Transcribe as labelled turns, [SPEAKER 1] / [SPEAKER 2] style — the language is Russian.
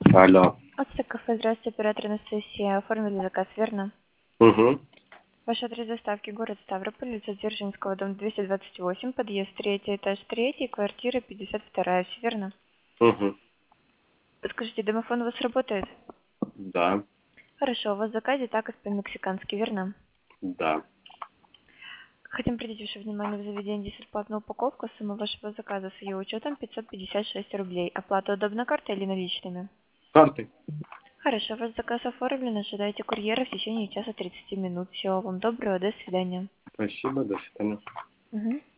[SPEAKER 1] Алло.
[SPEAKER 2] Ацтек кафе, здравствуйте, оператор Анастасия. Оформили заказ, верно?
[SPEAKER 1] Угу.
[SPEAKER 2] Ваш адрес доставки город Ставрополь, улица Дзержинского, дом 228, подъезд 3, этаж 3, квартира 52, все верно?
[SPEAKER 1] Угу.
[SPEAKER 2] Подскажите, домофон у вас работает?
[SPEAKER 1] Да.
[SPEAKER 2] Хорошо, у вас в заказе такос по-мексикански, верно?
[SPEAKER 1] Да.
[SPEAKER 2] Хотим придать ваше внимание в заведение бесплатную упаковку. Сумма вашего заказа с ее учетом 556 рублей. Оплата удобна картой или наличными?
[SPEAKER 1] Карты.
[SPEAKER 2] Хорошо, ваш заказ оформлен. Ожидайте курьера в течение часа 30 минут. Всего вам доброго, до свидания.
[SPEAKER 1] Спасибо, до свидания.
[SPEAKER 2] Мгм.